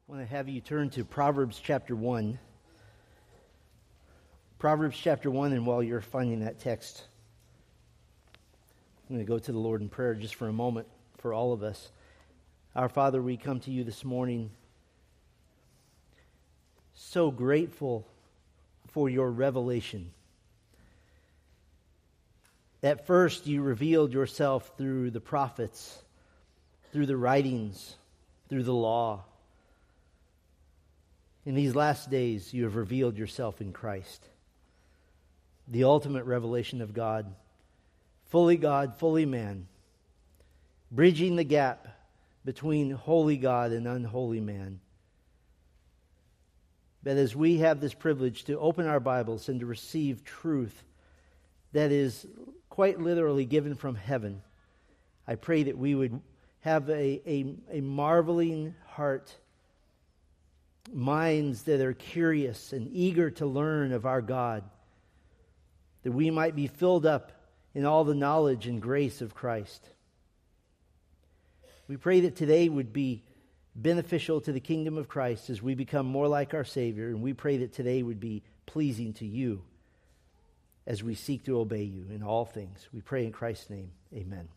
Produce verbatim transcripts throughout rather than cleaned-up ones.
I want to have you turn to Proverbs chapter one. Proverbs chapter one, and while you're finding that text, I'm going to go to the Lord in prayer just for a moment for all of us. Our Father, we come to you this morning so grateful for your revelation. At first, you revealed yourself through the prophets, through the writings, through the law. In these last days, you have revealed yourself in Christ, the ultimate revelation of God, fully God, fully man, bridging the gap between holy God and unholy man. But as we have this privilege to open our Bibles and to receive truth that is quite literally given from heaven, I pray that we would have a, a, a marveling heart, minds that are curious and eager to learn of our God, that we might be filled up in all the knowledge and grace of Christ. We pray that today would be beneficial to the kingdom of Christ as we become more like our Savior, and we pray that today would be pleasing to you as we seek to obey you in all things. We pray in Christ's name, amen.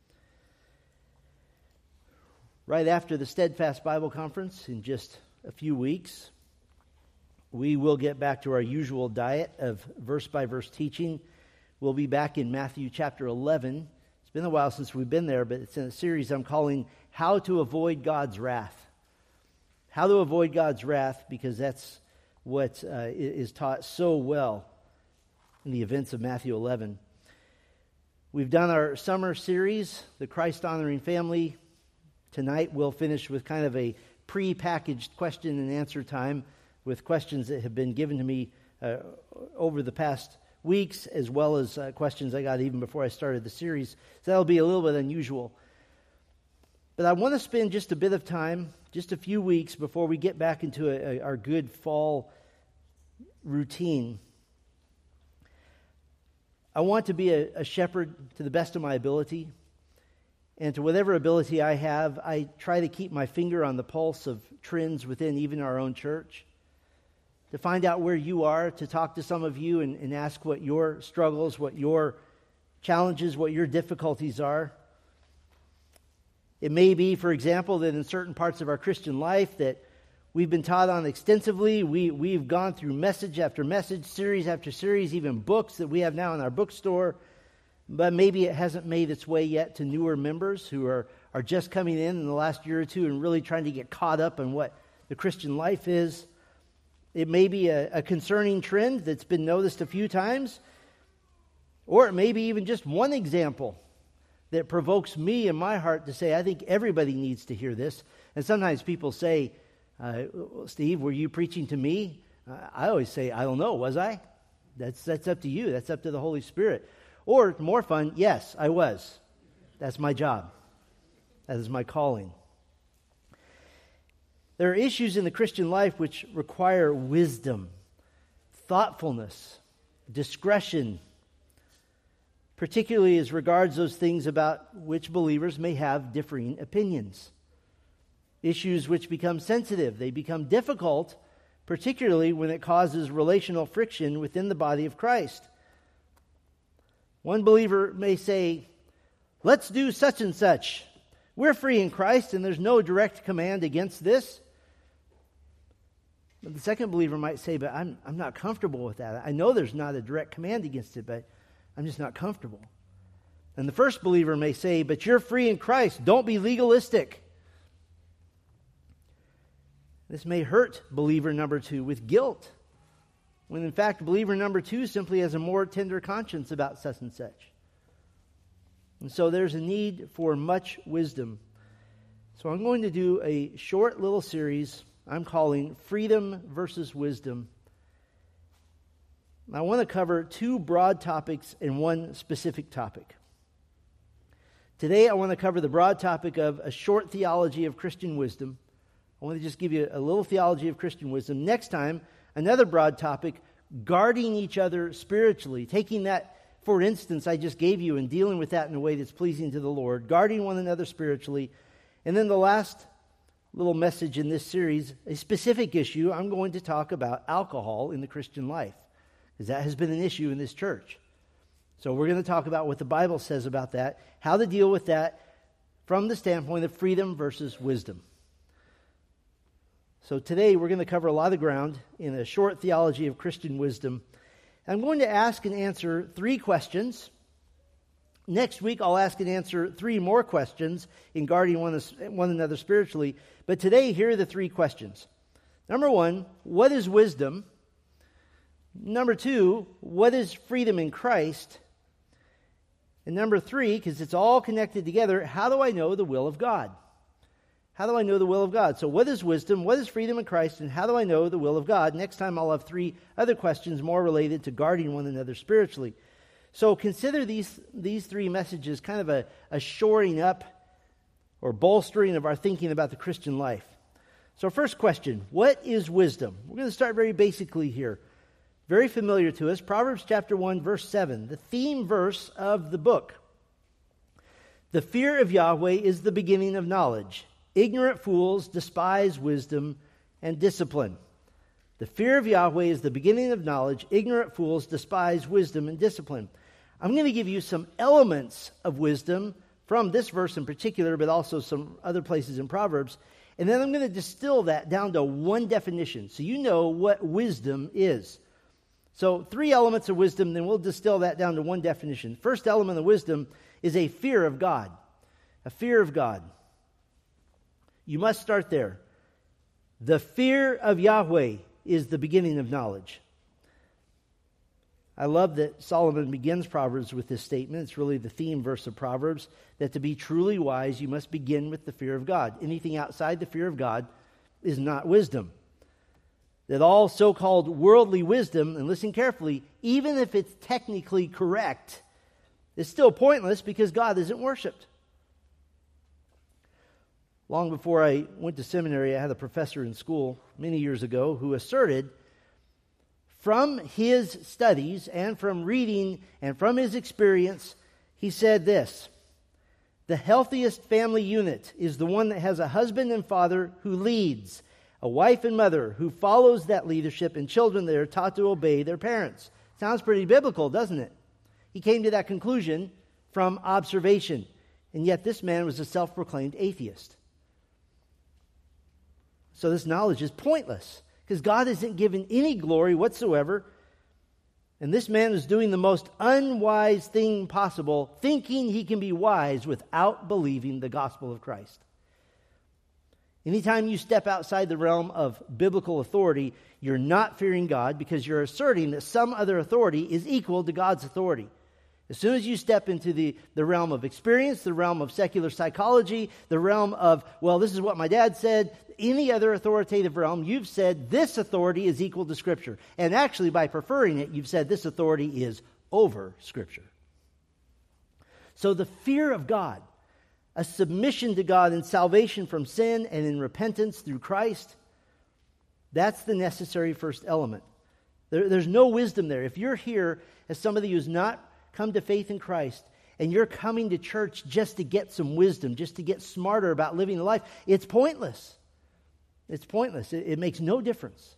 Right after the Steadfast Bible Conference in just a few weeks, we will get back to our usual diet of verse-by-verse teaching. We'll be back in Matthew chapter eleven. It's been a while since we've been there, but it's in a series I'm calling How to Avoid God's Wrath. How to Avoid God's Wrath, because that's what uh, is taught so well in the events of Matthew eleven. We've done our summer series, The Christ-Honoring Family. Tonight we'll finish with kind of a pre-packaged question and answer time with questions that have been given to me uh, over the past weeks, as well as uh, questions I got even before I started the series. So that'll be a little bit unusual. But I want to spend just a bit of time, just a few weeks before we get back into a, a, our good fall routine. I want to be a, a shepherd to the best of my ability. And to whatever ability I have, I try to keep my finger on the pulse of trends within even our own church. To find out where you are, to talk to some of you and, and ask what your struggles, what your challenges, what your difficulties are. It may be, for example, that in certain parts of our Christian life that we've been taught on extensively. We, we've gone through message after message, series after series, even books that we have now in our bookstore. But maybe it hasn't made its way yet to newer members who are, are just coming in in the last year or two and really trying to get caught up on what the Christian life is. It may be a, a concerning trend that's been noticed a few times, or it may be even just one example that provokes me in my heart to say, I think everybody needs to hear this. And sometimes people say, uh, Steve, were you preaching to me? Uh, I always say, I don't know, was I? That's that's up to you. That's up to the Holy Spirit. Or, more fun, yes, I was. That's my job. That is my calling. There are issues in the Christian life which require wisdom, thoughtfulness, discretion, particularly as regards those things about which believers may have differing opinions. Issues which become sensitive, they become difficult, particularly when it causes relational friction within the body of Christ. One believer may say, let's do such and such. We're free in Christ and there's no direct command against this. But the second believer might say, but I'm, I'm not comfortable with that. I know there's not a direct command against it, but I'm just not comfortable. And the first believer may say, but you're free in Christ. Don't be legalistic. This may hurt believer number two with guilt, when in fact believer number two simply has a more tender conscience about such and such. And so there's a need for much wisdom. So I'm going to do a short little series I'm calling Freedom versus Wisdom. I want to cover two broad topics and one specific topic. Today I want to cover the broad topic of a short theology of Christian wisdom. I want to just give you a little theology of Christian wisdom. Next time, another broad topic, guarding each other spiritually, taking that, for instance, I just gave you and dealing with that in a way that's pleasing to the Lord, guarding one another spiritually. And then the last little message in this series, a specific issue. I'm going to talk about alcohol in the Christian life, because that has been an issue in this church. So we're going to talk about what the Bible says about that, how to deal with that from the standpoint of freedom versus wisdom. So today we're going to cover a lot of ground in a short theology of Christian wisdom. I'm going to ask and answer three questions. Next week I'll ask and answer three more questions in guarding one, one another spiritually. But today, here are the three questions. Number one, what is wisdom? Number two, what is freedom in Christ? And number three, because it's all connected together, how do I know the will of God? How do I know the will of God? So what is wisdom? What is freedom in Christ? And how do I know the will of God? Next time I'll have three other questions more related to guarding one another spiritually. So consider these, these three messages kind of a, a shoring up or bolstering of our thinking about the Christian life. So first question, what is wisdom? We're going to start very basically here. Very familiar to us, Proverbs chapter one, verse seven, the theme verse of the book. The fear of Yahweh is the beginning of knowledge. Ignorant fools despise wisdom and discipline. The fear of Yahweh is the beginning of knowledge. Ignorant fools despise wisdom and discipline. I'm going to give you some elements of wisdom from this verse in particular, but also some other places in Proverbs. And then I'm going to distill that down to one definition, so you know what wisdom is. So three elements of wisdom, then we'll distill that down to one definition. First element of wisdom is a fear of God. A fear of God. You must start there. The fear of Yahweh is the beginning of knowledge. I love that Solomon begins Proverbs with this statement. It's really the theme verse of Proverbs, that to be truly wise, you must begin with the fear of God. Anything outside the fear of God is not wisdom. That all so-called worldly wisdom, and listen carefully, even if it's technically correct, is still pointless because God isn't worshipped. Long before I went to seminary, I had a professor in school many years ago who asserted from his studies and from reading and from his experience, he said this: the healthiest family unit is the one that has a husband and father who leads, a wife and mother who follows that leadership, and children that are taught to obey their parents. Sounds pretty biblical, doesn't it? He came to that conclusion from observation, and yet this man was a self-proclaimed atheist. So this knowledge is pointless, because God isn't given any glory whatsoever. And this man is doing the most unwise thing possible, thinking he can be wise without believing the gospel of Christ. Anytime you step outside the realm of biblical authority, you're not fearing God because you're asserting that some other authority is equal to God's authority. As soon as you step into the, the realm of experience, the realm of secular psychology, the realm of, well, this is what my dad said, any other authoritative realm, you've said this authority is equal to Scripture. And actually, by preferring it, you've said this authority is over Scripture. So the fear of God, a submission to God in salvation from sin and in repentance through Christ, that's the necessary first element. There, there's no wisdom there. If you're here as somebody who's not come to faith in Christ, and you're coming to church just to get some wisdom, just to get smarter about living a life, it's pointless. It's pointless. It, it makes no difference.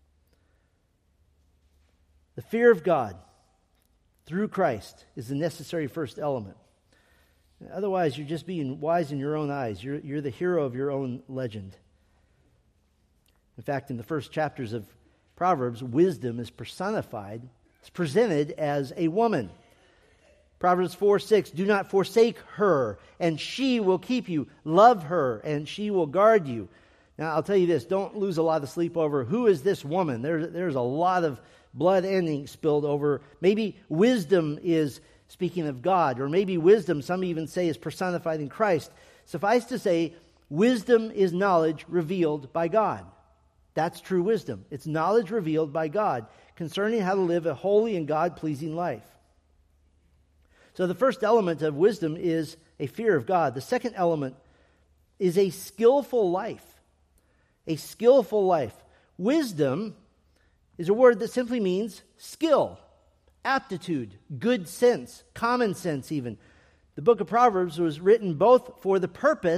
The fear of God through Christ is the necessary first element. Otherwise, you're just being wise in your own eyes. You're, you're the hero of your own legend. In fact, in the first chapters of Proverbs, wisdom is personified, it's presented as a woman. Proverbs four six, do not forsake her, and she will keep you. Love her, and she will guard you. Now, I'll tell you this, don't lose a lot of sleep over who is this woman. There, there's a lot of blood and ink spilled over. Maybe wisdom is speaking of God, or maybe wisdom, some even say, is personified in Christ. Suffice to say, wisdom is knowledge revealed by God. That's true wisdom. It's knowledge revealed by God concerning how to live a holy and God-pleasing life. So the first element of wisdom is a fear of God. The second element is a skillful life. A skillful life. Wisdom is a word that simply means skill, aptitude, good sense, common sense even. The book of Proverbs was written both for the purpose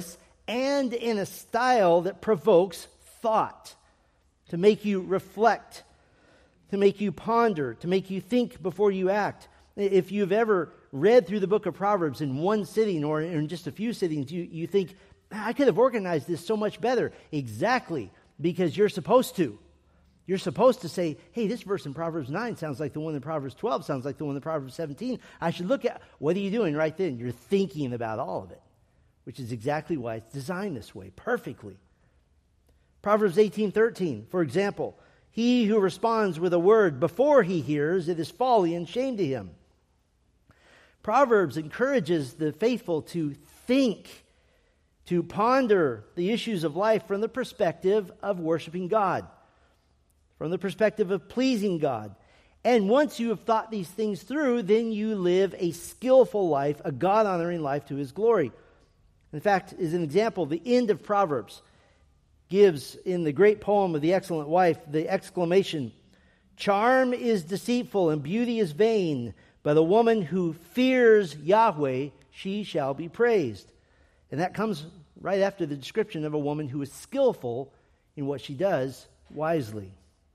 and in a style that provokes thought, to make you reflect, to make you ponder, to make you think before you act. If you've ever read through the book of Proverbs in one sitting or in just a few sittings, you, you think, I could have organized this so much better. Exactly, because you're supposed to. You're supposed to say, hey, this verse in Proverbs nine sounds like the one in Proverbs twelve, sounds like the one in Proverbs seventeen. I should look at, what are you doing right then? You're thinking about all of it, which is exactly why it's designed this way, perfectly. Proverbs eighteen thirteen, for example, he who responds with a word before he hears, it is folly and shame to him. Proverbs encourages the faithful to think, to ponder the issues of life from the perspective of worshiping God, from the perspective of pleasing God. And once you have thought these things through, then you live a skillful life, a God-honoring life to His glory. In fact, as an example, the end of Proverbs gives in the great poem of the excellent wife the exclamation, charm is deceitful and beauty is vain, but a woman who fears Yahweh, she shall be praised. And that comes right after the description of a woman who is skillful in what she does wisely.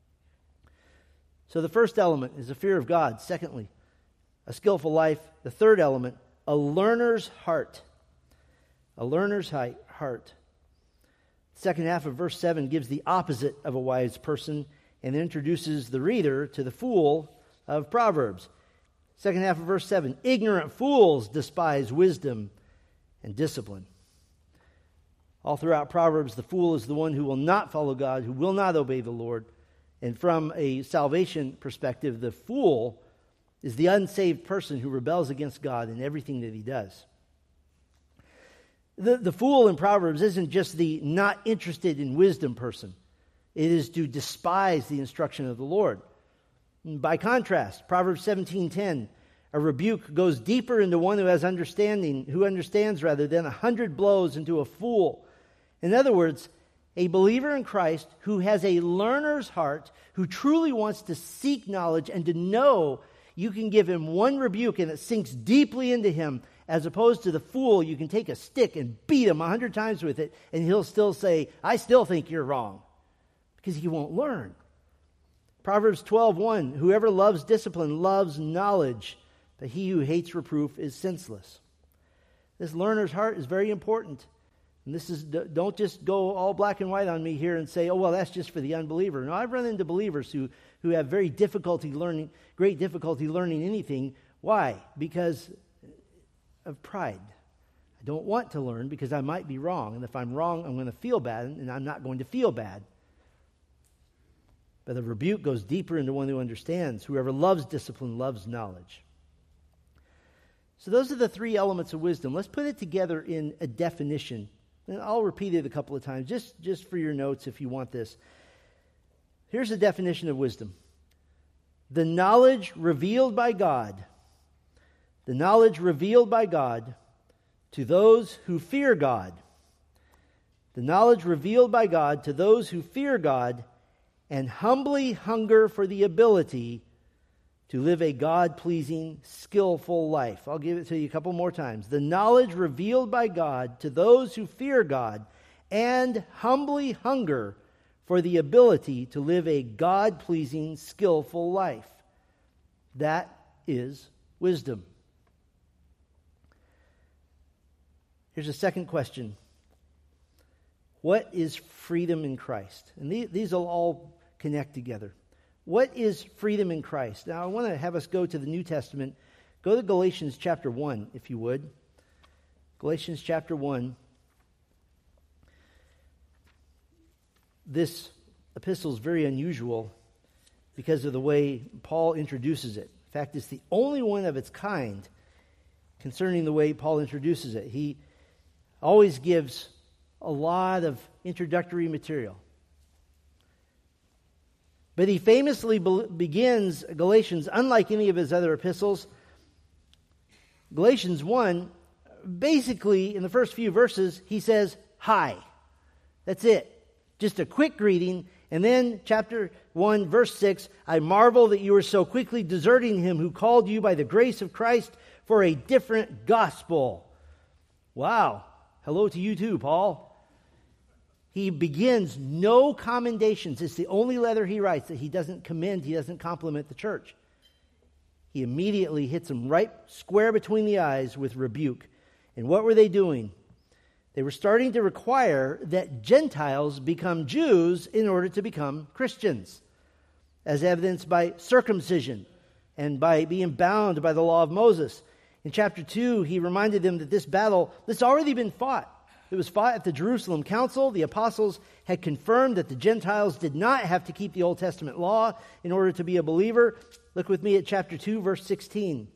So the first element is a fear of God. Secondly, a skillful life. The third element, a learner's heart. A learner's heart. Second half of verse seven gives the opposite of a wise person and introduces the reader to the fool of Proverbs. Second half of verse seven, ignorant fools despise wisdom and discipline. All throughout Proverbs, the fool is the one who will not follow God, who will not obey the Lord. And from a salvation perspective, the fool is the unsaved person who rebels against God in everything that he does. The, the fool in Proverbs isn't just the not interested in wisdom person. It is to despise the instruction of the Lord. By contrast, Proverbs seventeen ten, a rebuke goes deeper into one who has understanding, who understands rather, than a hundred blows into a fool. In other words, a believer in Christ who has a learner's heart, who truly wants to seek knowledge and to know you can give him one rebuke and it sinks deeply into him, as opposed to the fool, you can take a stick and beat him a hundred times with it, and he'll still say, I still think you're wrong, because he won't learn. Proverbs twelve one, whoever loves discipline loves knowledge, but he who hates reproof is senseless. This learner's heart is very important. And this is, don't just go all black and white on me here and say, oh, well, that's just for the unbeliever. No, I've run into believers who, who have very difficulty learning, great difficulty learning anything. Why? Because of pride. I don't want to learn because I might be wrong. And if I'm wrong, I'm going to feel bad, and I'm not going to feel bad. But the rebuke goes deeper into one who understands. Whoever loves discipline loves knowledge. So those are the three elements of wisdom. Let's put it together in a definition. And I'll repeat it a couple of times, just, just for your notes if you want this. Here's a definition of wisdom. The knowledge revealed by God, the knowledge revealed by God to those who fear God. The knowledge revealed by God to those who fear God and humbly hunger for the ability to live a God-pleasing, skillful life. I'll give it to you a couple more times. The knowledge revealed by God to those who fear God and humbly hunger for the ability to live a God-pleasing, skillful life. That is wisdom. Here's a second question. What is freedom in Christ? And these, these will all connect together. What is freedom in Christ? Now, I want to have us go to the New Testament. Go to Galatians chapter one, if you would. Galatians chapter one. This epistle is very unusual because of the way Paul introduces it. In fact, it's the only one of its kind concerning the way Paul introduces it. He always gives a lot of introductory material. But he famously be- begins Galatians, unlike any of his other epistles. Galatians one, basically, in the first few verses, he says, hi. That's it. Just a quick greeting. And then chapter one, verse six, I marvel that you are so quickly deserting him who called you by the grace of Christ for a different gospel. Wow. Hello to you too, Paul. He begins no commendations. It's the only letter he writes that he doesn't commend, he doesn't compliment the church. He immediately hits them right square between the eyes with rebuke. And what were they doing? They were starting to require that Gentiles become Jews in order to become Christians, as evidenced by circumcision and by being bound by the law of Moses. In chapter two, he reminded them that this battle, this had already been fought. It was fought at the Jerusalem Council. The apostles had confirmed that the Gentiles did not have to keep the Old Testament law in order to be a believer. Look with me at chapter two, verse sixteen.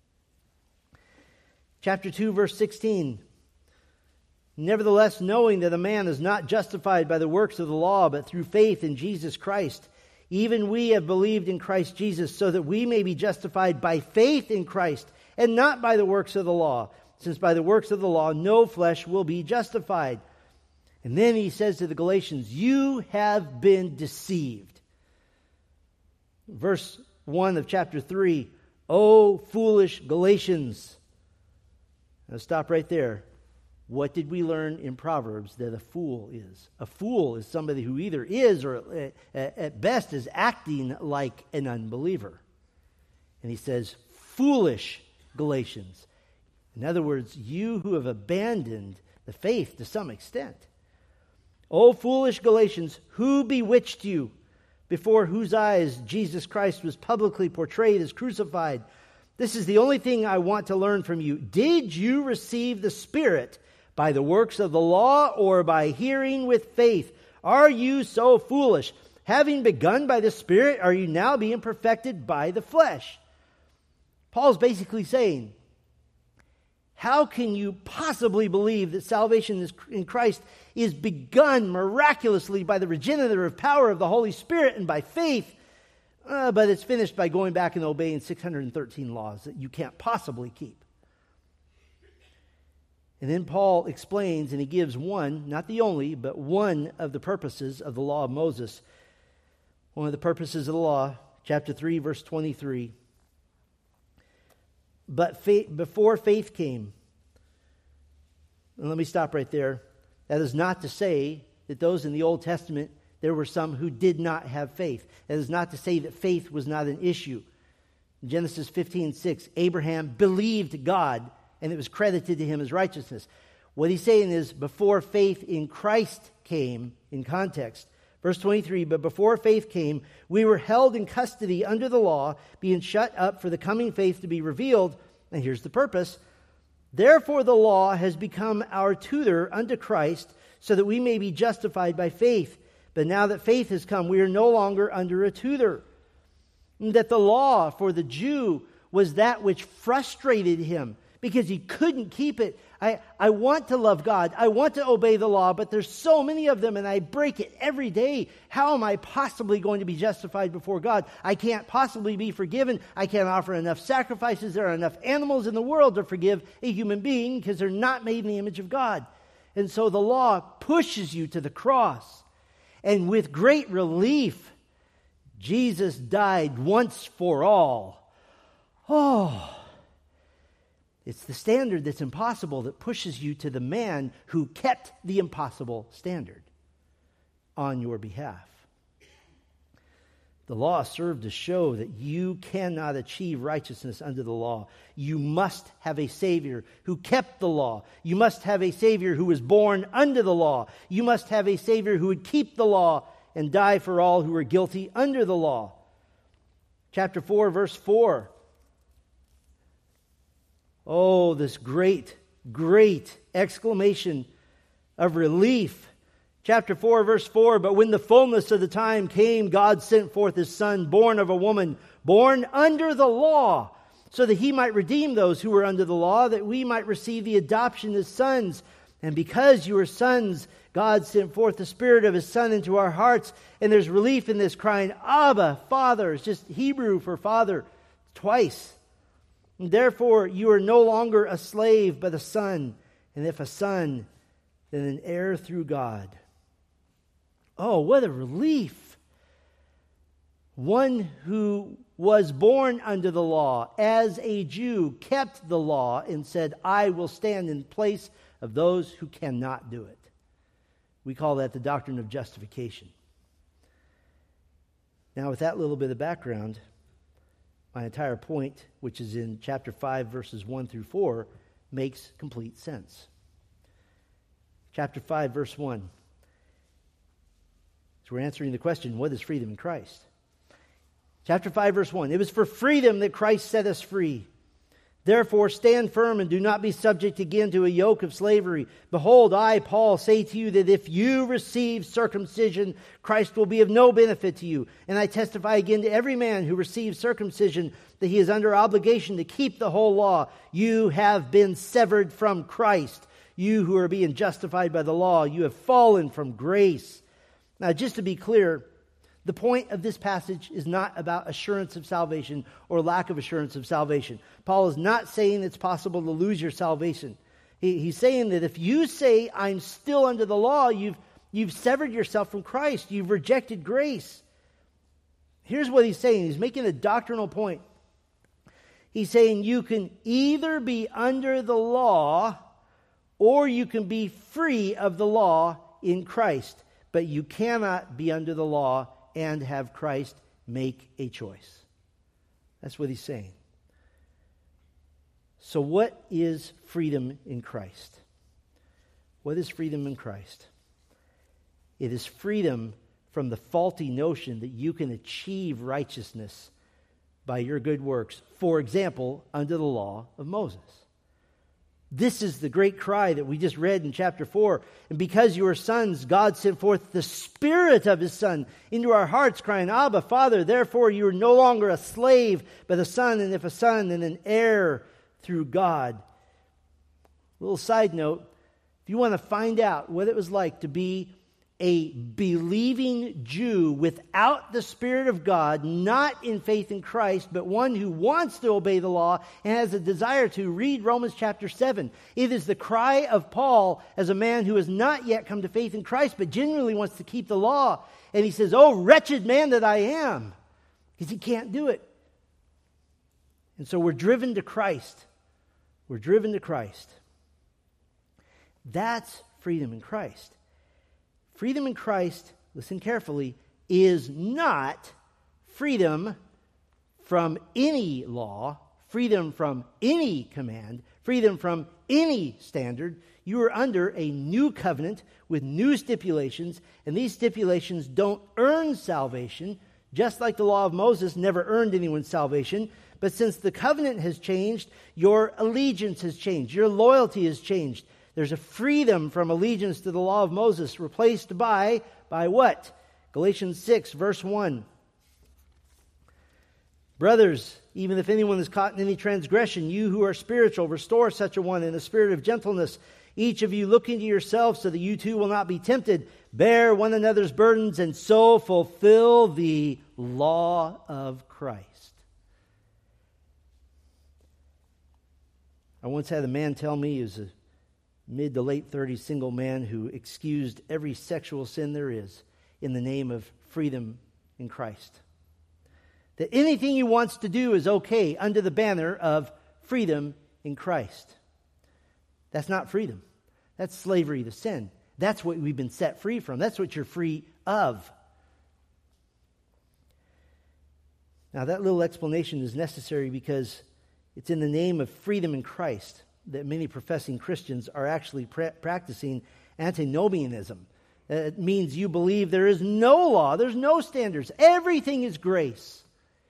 Chapter two, verse sixteen. Nevertheless, knowing that a man is not justified by the works of the law, but through faith in Jesus Christ, even we have believed in Christ Jesus, so that we may be justified by faith in Christ, and not by the works of the law, since by the works of the law no flesh will be justified. And then he says to the Galatians, you have been deceived. Verse one of chapter three, O foolish Galatians. Now stop right there. What did we learn in Proverbs that a fool is? A fool is somebody who either is or at best is acting like an unbeliever. And he says, foolish Galatians. In other words, you who have abandoned the faith to some extent. O foolish Galatians, who bewitched you, before whose eyes Jesus Christ was publicly portrayed as crucified? This is the only thing I want to learn from you. Did you receive the Spirit by the works of the law or by hearing with faith? Are you so foolish? Having begun by the Spirit, are you now being perfected by the flesh? Paul's basically saying, how can you possibly believe that salvation in Christ is begun miraculously by the regenerative power of the Holy Spirit and by faith, uh, but it's finished by going back and obeying six hundred thirteen laws that you can't possibly keep? And then Paul explains, and he gives one, not the only, but one of the purposes of the law of Moses. One of the purposes of the law, chapter three, verse twenty-three. But faith, before faith came, and let me stop right there. That is not to say that those in the Old Testament, there were some who did not have faith. That is not to say that faith was not an issue. In Genesis fifteen six, Abraham believed God, and it was credited to him as righteousness. What he's saying is, before faith in Christ came, in context, verse twenty-three, but before faith came, we were held in custody under the law, being shut up for the coming faith to be revealed. And here's the purpose. Therefore the law has become our tutor unto Christ, so that we may be justified by faith. But now that faith has come, we are no longer under a tutor. And that the law for the Jew was that which frustrated him, because he couldn't keep it. I, I want to love God. I want to obey the law, but there's so many of them and I break it every day. How am I possibly going to be justified before God? I can't possibly be forgiven. I can't offer enough sacrifices. There are enough animals in the world to forgive a human being because they're not made in the image of God. And so the law pushes you to the cross. And with great relief, Jesus died once for all. Oh, it's the standard that's impossible that pushes you to the man who kept the impossible standard on your behalf. The law served to show that you cannot achieve righteousness under the law. You must have a Savior who kept the law. You must have a Savior who was born under the law. You must have a Savior who would keep the law and die for all who are guilty under the law. Chapter four, verse four. Oh, this great, great exclamation of relief. Chapter four, verse four, but when the fullness of the time came, God sent forth His Son, born of a woman, born under the law, so that He might redeem those who were under the law, that we might receive the adoption as sons. And because you are sons, God sent forth the Spirit of His Son into our hearts. And there's relief in this, crying, Abba, Father. It's just Hebrew for Father twice. And therefore, you are no longer a slave, but a son. And if a son, then an heir through God. Oh, what a relief. One who was born under the law as a Jew kept the law and said, I will stand in place of those who cannot do it. We call that the doctrine of justification. Now, with that little bit of background, my entire point, which is in chapter five, verses one through four, makes complete sense. Chapter five, verse one. So we're answering the question, what is freedom in Christ? Chapter five, verse one. It was for freedom that Christ set us free. Therefore, stand firm and do not be subject again to a yoke of slavery. Behold, I, Paul, say to you that if you receive circumcision, Christ will be of no benefit to you. And I testify again to every man who receives circumcision that he is under obligation to keep the whole law. You have been severed from Christ. You who are being justified by the law, you have fallen from grace. Now, just to be clear, the point of this passage is not about assurance of salvation or lack of assurance of salvation. Paul is not saying it's possible to lose your salvation. He, he's saying that if you say, I'm still under the law, you've, you've severed yourself from Christ. You've rejected grace. Here's what he's saying. He's making a doctrinal point. He's saying you can either be under the law or you can be free of the law in Christ. But you cannot be under the law and have Christ make a choice. That's what he's saying. So what is freedom in Christ? What is freedom in Christ? It is freedom from the faulty notion that you can achieve righteousness by your good works. For example, under the law of Moses. This is the great cry that we just read in chapter four. And because you are sons, God sent forth the Spirit of His Son into our hearts, crying, Abba, Father. Therefore you are no longer a slave, but a son, and if a son, then an heir through God. Little side note, if you want to find out what it was like to be a believing Jew without the Spirit of God, not in faith in Christ, but one who wants to obey the law and has a desire to, read Romans chapter seven. It is the cry of Paul as a man who has not yet come to faith in Christ, but genuinely wants to keep the law. And he says, oh, wretched man that I am, because he can't do it. And so we're driven to Christ. We're driven to Christ. That's freedom in Christ. Freedom in Christ, listen carefully, is not freedom from any law, freedom from any command, freedom from any standard. You are under a new covenant with new stipulations, and these stipulations don't earn salvation, just like the law of Moses never earned anyone's salvation. But since the covenant has changed, your allegiance has changed, your loyalty has changed. There's a freedom from allegiance to the law of Moses, replaced by, by what? Galatians six, verse one. Brothers, even if anyone is caught in any transgression, you who are spiritual, restore such a one in a spirit of gentleness. Each of you look into yourselves so that you too will not be tempted. Bear one another's burdens and so fulfill the law of Christ. I once had a man tell me, he was a mid to late thirties single man who excused every sexual sin there is in the name of freedom in Christ. That anything he wants to do is okay under the banner of freedom in Christ. That's not freedom. That's slavery to sin. That's what we've been set free from. That's what you're free of. Now that little explanation is necessary because it's in the name of freedom in Christ that many professing Christians are actually pra- practicing antinomianism. It means you believe there is no law, there's no standards, everything is grace.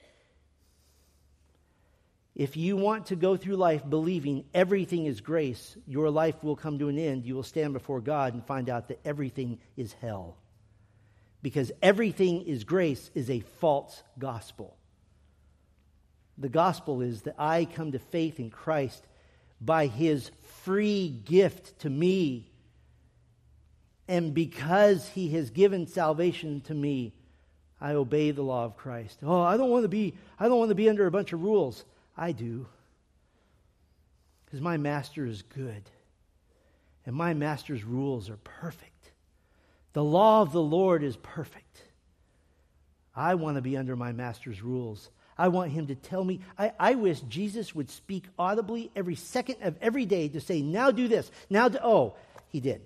If you want to go through life believing everything is grace, your life will come to an end. You will stand before God and find out that everything is hell. Because everything is grace is a false gospel. The gospel is that I come to faith in Christ by His free gift to me. And because He has given salvation to me, I obey the law of Christ. Oh, I don't want to be, I don't want to be under a bunch of rules. I do. Because my master is good. And my master's rules are perfect. The law of the Lord is perfect. I want to be under my master's rules. I want him to tell me. I, I wish Jesus would speak audibly every second of every day to say, now do this. Now do, oh, he did.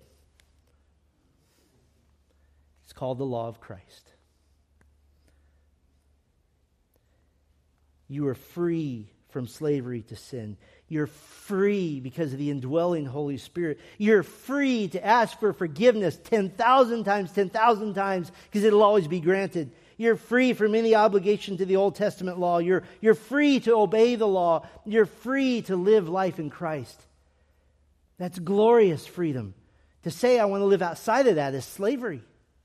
It's called the law of Christ. You are free from slavery to sin. You're free because of the indwelling Holy Spirit. You're free to ask for forgiveness ten thousand times, ten thousand times, because it'll always be granted. You're free from any obligation to the Old Testament law. You're, you're free to obey the law. You're free to live life in Christ. That's glorious freedom. To say I want to live outside of that is slavery.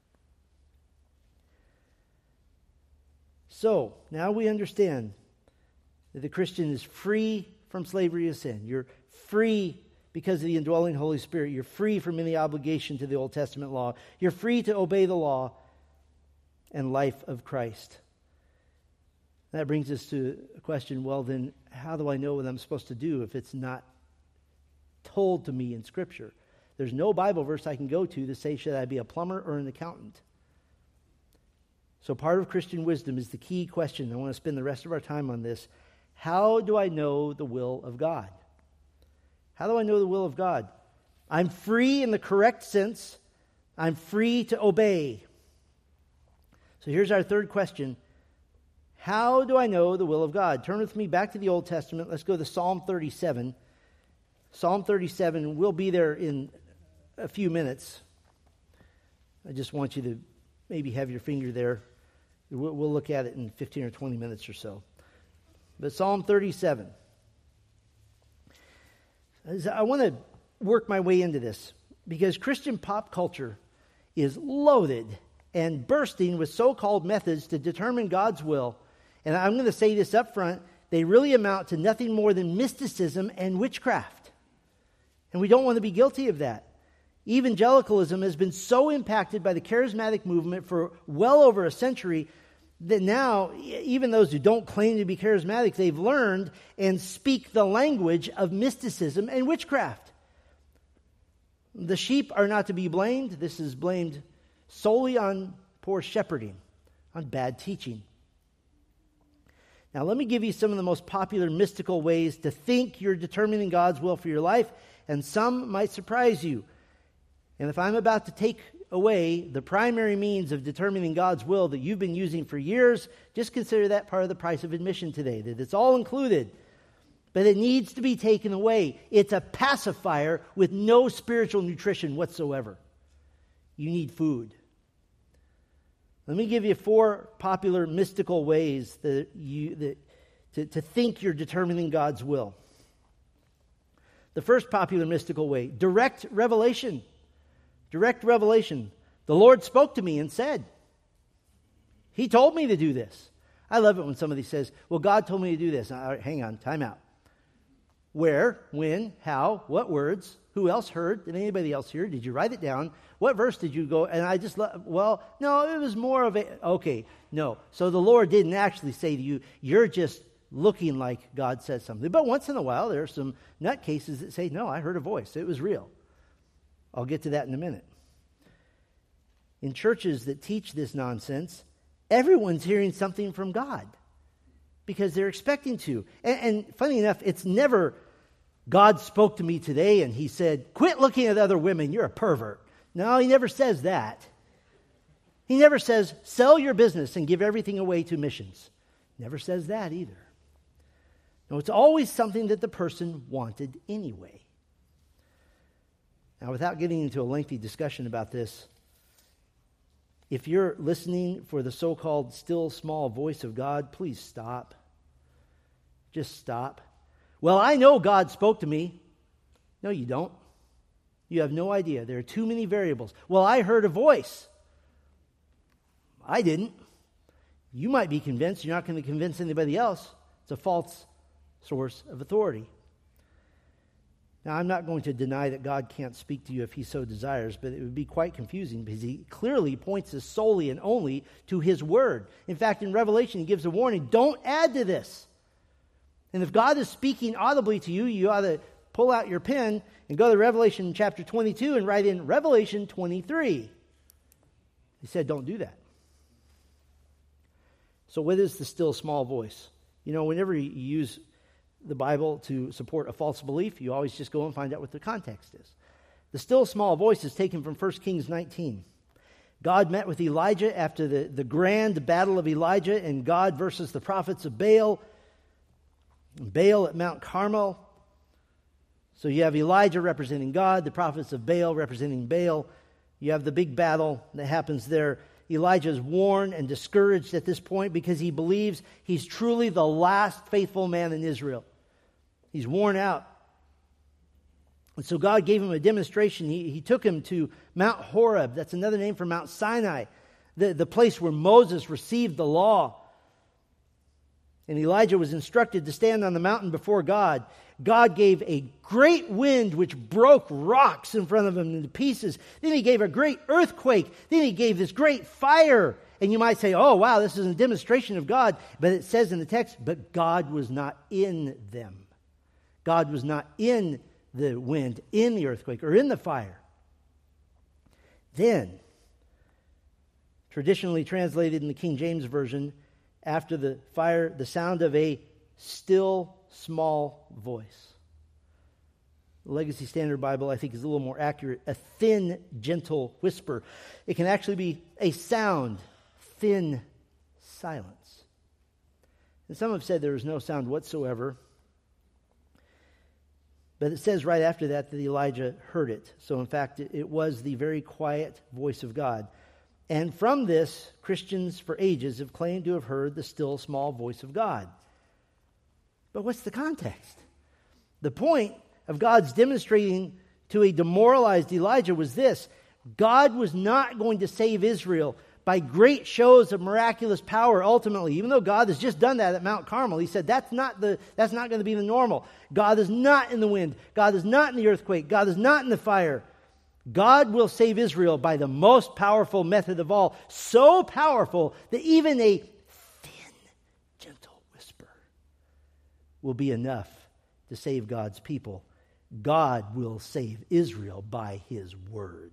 So, now we understand that the Christian is free from slavery to sin. You're free because of the indwelling Holy Spirit. You're free from any obligation to the Old Testament law. You're free to obey the law and life of Christ. That brings us to a question, well then, how do I know what I'm supposed to do if it's not told to me in Scripture? There's no Bible verse I can go to to say, should I be a plumber or an accountant? So part of Christian wisdom is the key question. I want to spend the rest of our time on this. How do I know the will of God? How do I know the will of God? I'm free in the correct sense. I'm free to obey. So here's our third question. How do I know the will of God? Turn with me back to the Old Testament. Let's go to Psalm thirty-seven. Psalm thirty-seven, we'll be there in a few minutes. I just want you to maybe have your finger there. We'll, we'll look at it in fifteen or twenty minutes or so. But Psalm thirty-seven. I want to work my way into this because Christian pop culture is loaded and bursting with so-called methods to determine God's will. And I'm going to say this up front, they really amount to nothing more than mysticism and witchcraft. And we don't want to be guilty of that. Evangelicalism has been so impacted by the charismatic movement for well over a century that now, even those who don't claim to be charismatic, they've learned and speak the language of mysticism and witchcraft. The sheep are not to be blamed. This is blamed solely on poor shepherding, on bad teaching. Now, let me give you some of the most popular mystical ways to think you're determining God's will for your life, and some might surprise you. And if I'm about to take away the primary means of determining God's will that you've been using for years, just consider that part of the price of admission today, that it's all included. But it needs to be taken away. It's a pacifier with no spiritual nutrition whatsoever. You need food. Let me give you four popular mystical ways that you that to, to think you're determining God's will. The first popular mystical way, direct revelation. Direct revelation. The Lord spoke to me and said, He told me to do this. I love it when somebody says, well, God told me to do this. All right, hang on, time out. Where, when, how, what words, who else heard? Did anybody else hear? Did you write it down? What verse did you go? And I just, well, no, it was more of a, okay, no. So the Lord didn't actually say to you, you're just looking like God said something. But once in a while, there are some nutcases that say, no, I heard a voice. It was real. I'll get to that in a minute. In churches that teach this nonsense, everyone's hearing something from God because they're expecting to. And, and funny enough, it's never, God spoke to me today and He said, quit looking at other women, you're a pervert. No, He never says that. He never says, sell your business and give everything away to missions. Never says that either. No, it's always something that the person wanted anyway. Now, without getting into a lengthy discussion about this, if you're listening for the so-called still small voice of God, please stop. Just stop. Well, I know God spoke to me. No, you don't. You have no idea. There are too many variables. Well, I heard a voice. I didn't. You might be convinced. You're not going to convince anybody else. It's a false source of authority. Now, I'm not going to deny that God can't speak to you if He so desires, but it would be quite confusing because He clearly points us solely and only to His Word. In fact, in Revelation, He gives a warning, don't add to this. And if God is speaking audibly to you, you ought to pull out your pen and go to Revelation chapter twenty-two and write in Revelation twenty-three. He said, don't do that. So what is the still small voice? You know, whenever you use the Bible to support a false belief, you always just go and find out what the context is. The still small voice is taken from First Kings nineteen. God met with Elijah after the, the grand battle of Elijah and God versus the prophets of Baal. Baal at Mount Carmel. So you have Elijah representing God, the prophets of Baal representing Baal. You have the big battle that happens there. Elijah is worn and discouraged at this point because he believes he's truly the last faithful man in Israel. He's worn out. And so God gave him a demonstration. He, he took him to Mount Horeb. That's another name for Mount Sinai, the, the place where Moses received the law. And Elijah was instructed to stand on the mountain before God. God gave a great wind which broke rocks in front of him into pieces. Then he gave a great earthquake. Then he gave this great fire. And you might say, oh, wow, this is a demonstration of God. But it says in the text, but God was not in them. God was not in the wind, in the earthquake, or in the fire. Then, traditionally translated in the King James Version, after the fire, the sound of a still small voice. The Legacy Standard Bible, I think, is a little more accurate. A thin, gentle whisper. It can actually be a sound, thin silence. And some have said there is no sound whatsoever. But it says right after that that Elijah heard it. So in fact, it, it was the very quiet voice of God. And from this, Christians for ages have claimed to have heard the still small voice of God. But what's the context? The point of God's demonstrating to a demoralized Elijah was this: God was not going to save Israel by great shows of miraculous power ultimately. Even though God has just done that at Mount Carmel, he said that's not the that's not going to be the normal. God is not in the wind. God is not in the earthquake. God is not in the fire. God will save Israel by the most powerful method of all. So powerful that even a thin, gentle whisper will be enough to save God's people. God will save Israel by his word,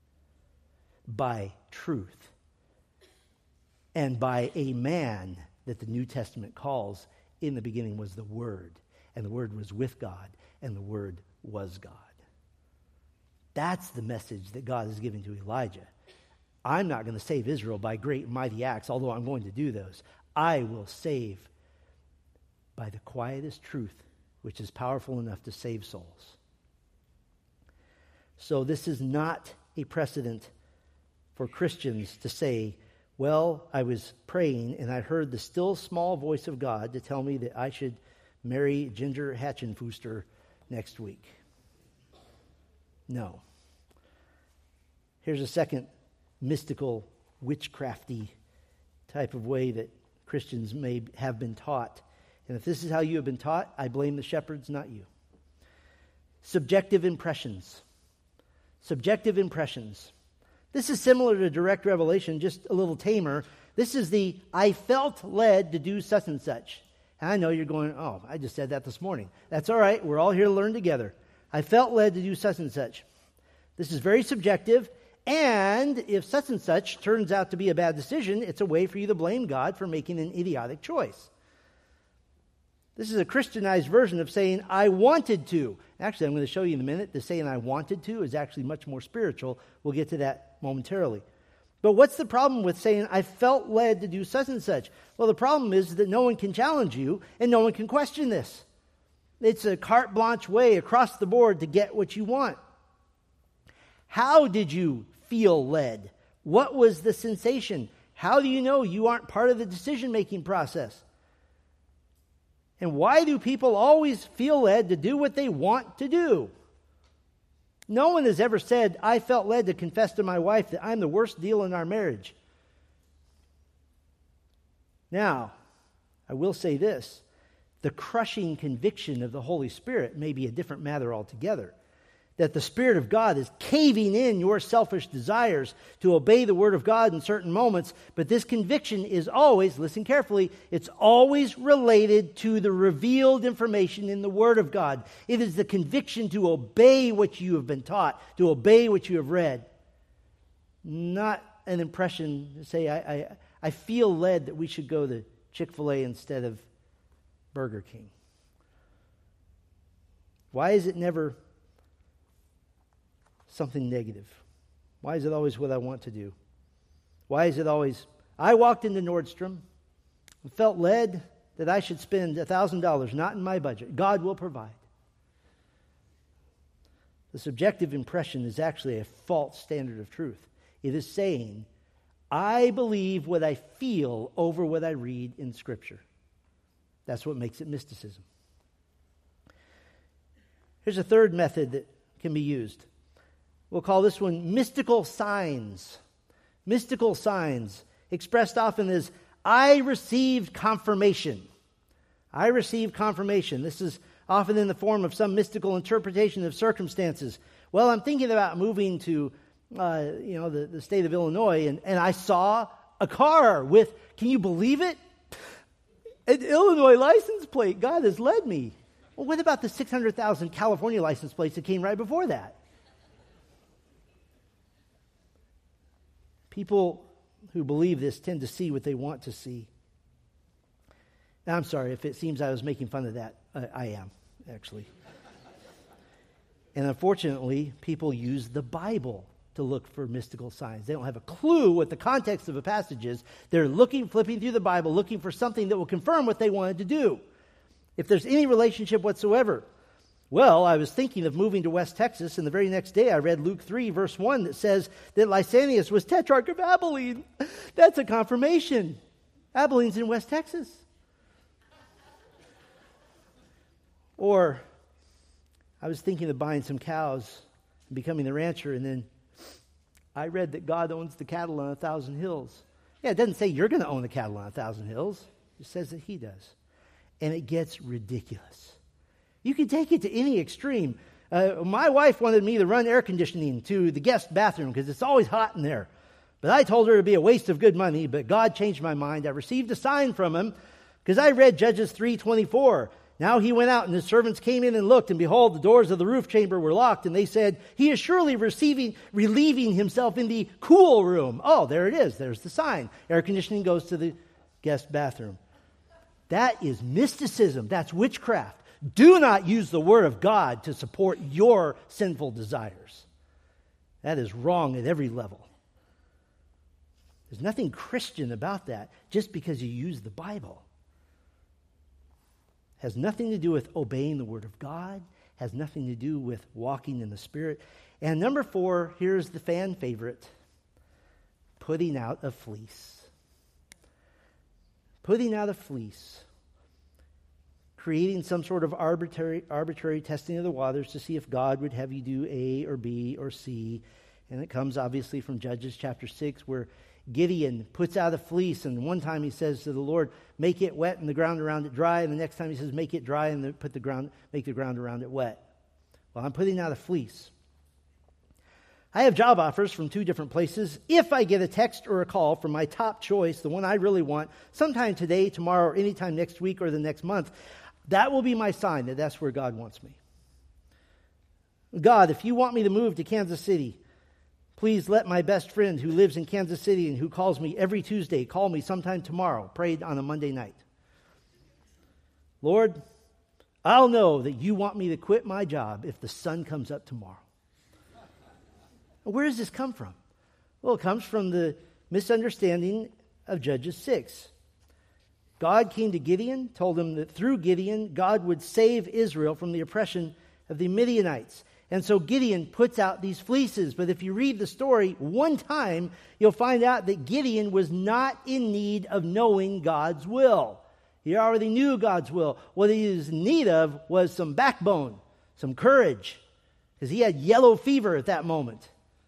by truth, and by a man that the New Testament calls, in the beginning was the Word, and the Word was with God, and the Word was God. That's the message that God is giving to Elijah. I'm not going to save Israel by great and mighty acts, although I'm going to do those. I will save by the quietest truth, which is powerful enough to save souls. So this is not a precedent for Christians to say, well, I was praying and I heard the still small voice of God to tell me that I should marry Ginger Hatchenfuster next week. No. Here's a second mystical, witchcrafty type of way that Christians may have been taught. And if this is how you have been taught, I blame the shepherds, not you. Subjective impressions. Subjective impressions. This is similar to direct revelation, just a little tamer. This is the, I felt led to do such and such. And I know you're going, oh, I just said that this morning. That's all right. We're all here to learn together. I felt led to do such and such. This is very subjective. And if such and such turns out to be a bad decision, it's a way for you to blame God for making an idiotic choice. This is a Christianized version of saying, I wanted to. Actually, I'm going to show you in a minute. The saying I wanted to is actually much more spiritual. We'll get to that momentarily. But what's the problem with saying, I felt led to do such and such? Well, the problem is that no one can challenge you and no one can question this. It's a carte blanche way across the board to get what you want. How did you feel led? What was the sensation? How do you know you aren't part of the decision-making process? And why do people always feel led to do what they want to do? No one has ever said, I felt led to confess to my wife that I'm the worst deal in our marriage. Now, I will say this. The crushing conviction of the Holy Spirit may be a different matter altogether. That the Spirit of God is caving in your selfish desires to obey the Word of God in certain moments, but this conviction is always, listen carefully, it's always related to the revealed information in the Word of God. It is the conviction to obey what you have been taught, to obey what you have read. Not an impression to say, I, I, I feel led that we should go to Chick-fil-A instead of Burger King? Why is it never something negative? Why is it always what I want to do? Why is it always, I walked into Nordstrom and felt led that I should spend one thousand dollars, not in my budget. God will provide. The subjective impression is actually a false standard of truth. It is saying, I believe what I feel over what I read in Scripture. That's what makes it mysticism. Here's a third method that can be used. We'll call this one mystical signs. Mystical signs, expressed often as, I received confirmation. I received confirmation. This is often in the form of some mystical interpretation of circumstances. Well, I'm thinking about moving to, uh, you know, the, the state of Illinois, and, and I saw a car with, can you believe it? An Illinois license plate. God has led me. Well, what about the six hundred thousand California license plates that came right before that? People who believe this tend to see what they want to see. Now, I'm sorry if it seems I was making fun of that. Uh, I am, actually. And unfortunately, people use the Bible to look for mystical signs. They don't have a clue what the context of a passage is. They're looking, flipping through the Bible, looking for something that will confirm what they wanted to do. If there's any relationship whatsoever. Well, I was thinking of moving to West Texas, and the very next day I read Luke three, verse one, that says that Lysanias was tetrarch of Abilene. That's a confirmation. Abilene's in West Texas. Or I was thinking of buying some cows and becoming the rancher, and then I read that God owns the cattle on a thousand hills. Yeah, it doesn't say you're going to own the cattle on a thousand hills. It says that he does. And it gets ridiculous. You can take it to any extreme. Uh, my wife wanted me to run air conditioning to the guest bathroom because it's always hot in there. But I told her it would be a waste of good money, but God changed my mind. I received a sign from him because I read Judges three twenty-four. Now he went out, and his servants came in and looked, and behold, the doors of the roof chamber were locked, and they said, he is surely receiving, relieving himself in the cool room. Oh, there it is. There's the sign. Air conditioning goes to the guest bathroom. That is mysticism. That's witchcraft. Do not use the Word of God to support your sinful desires. That is wrong at every level. There's nothing Christian about that just because you use the Bible. Has nothing to do with obeying the Word of God. Has nothing to do with walking in the Spirit. And number four, here's the fan favorite. Putting out a fleece. Putting out a fleece. Creating some sort of arbitrary arbitrary testing of the waters to see if God would have you do A or B or C. And it comes obviously from Judges chapter six, where Gideon puts out a fleece, and one time he says to the Lord, make it wet and the ground around it dry, and the next time he says, make it dry and the, put the ground, make the ground around it wet. Well, I'm putting out a fleece. I have job offers from two different places. If I get a text or a call from my top choice, the one I really want, sometime today, tomorrow, or anytime next week or the next month, that will be my sign that that's where God wants me. God, if you want me to move to Kansas City, please let my best friend who lives in Kansas City and who calls me every Tuesday call me sometime tomorrow. Prayed on a Monday night. Lord, I'll know that you want me to quit my job if the sun comes up tomorrow. Where does this come from? Well, it comes from the misunderstanding of Judges six. God came to Gideon, told him that through Gideon, God would save Israel from the oppression of the Midianites. And so Gideon puts out these fleeces. But if you read the story one time, you'll find out that Gideon was not in need of knowing God's will. He already knew God's will. What he was in need of was some backbone, some courage, because he had yellow fever at that moment.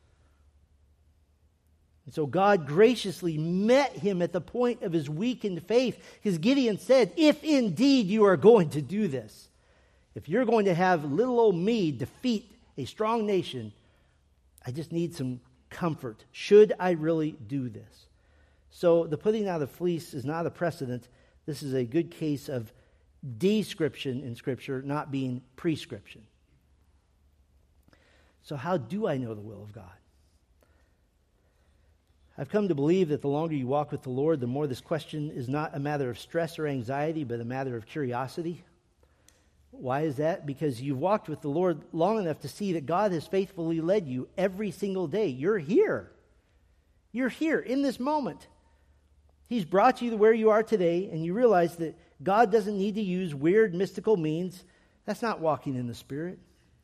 And so God graciously met him at the point of his weakened faith, because Gideon said, if indeed you are going to do this, if you're going to have little old me defeat a strong nation, I just need some comfort. Should I really do this? So the putting out of fleece is not a precedent. This is a good case of description in Scripture, not being prescription. So how do I know the will of God? I've come to believe that the longer you walk with the Lord, the more this question is not a matter of stress or anxiety, but a matter of curiosity. Why is that? Because you've walked with the Lord long enough to see that God has faithfully led you every single day. You're here. You're here in this moment. He's brought you to where you are today, and you realize that God doesn't need to use weird mystical means. That's not walking in the Spirit.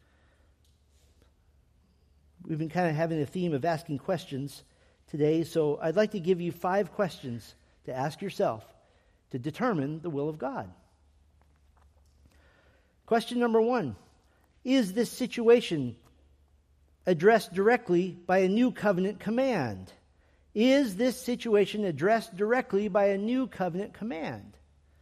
We've been kind of having a theme of asking questions today, so I'd like to give you five questions to ask yourself to determine the will of God. Question number one, is this situation addressed directly by a new covenant command? Is this situation addressed directly by a new covenant command?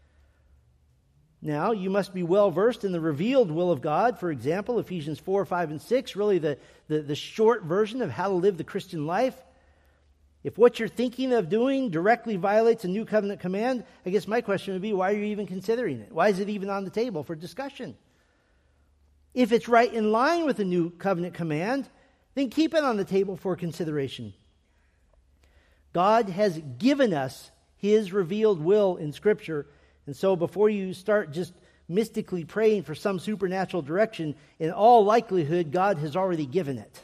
Now, you must be well versed in the revealed will of God. For example, Ephesians four, five, and six, really the, the, the short version of how to live the Christian life. If what you're thinking of doing directly violates a new covenant command, I guess my question would be, why are you even considering it? Why is it even on the table for discussion? If it's right in line with the new covenant command, then keep it on the table for consideration. God has given us His revealed will in Scripture, and so before you start just mystically praying for some supernatural direction, in all likelihood, God has already given it.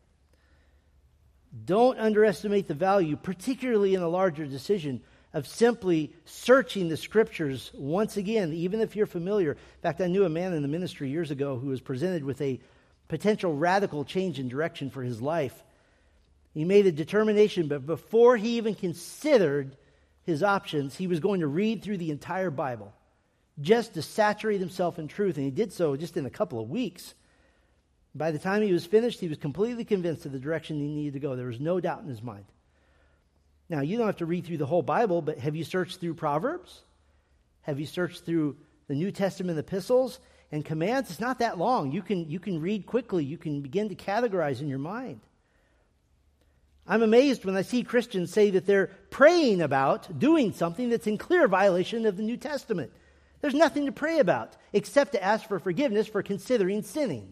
Don't underestimate the value, particularly in a larger decision, of simply searching the Scriptures once again, even if you're familiar. In fact, I knew a man in the ministry years ago who was presented with a potential radical change in direction for his life. He made a determination, but before he even considered his options, he was going to read through the entire Bible just to saturate himself in truth, and he did so just in a couple of weeks. By the time he was finished, he was completely convinced of the direction he needed to go. There was no doubt in his mind. Now, you don't have to read through the whole Bible, but have you searched through Proverbs? Have you searched through the New Testament epistles and commands? It's not that long. You can, you can read quickly. You can begin to categorize in your mind. I'm amazed when I see Christians say that they're praying about doing something that's in clear violation of the New Testament. There's nothing to pray about except to ask for forgiveness for considering sinning.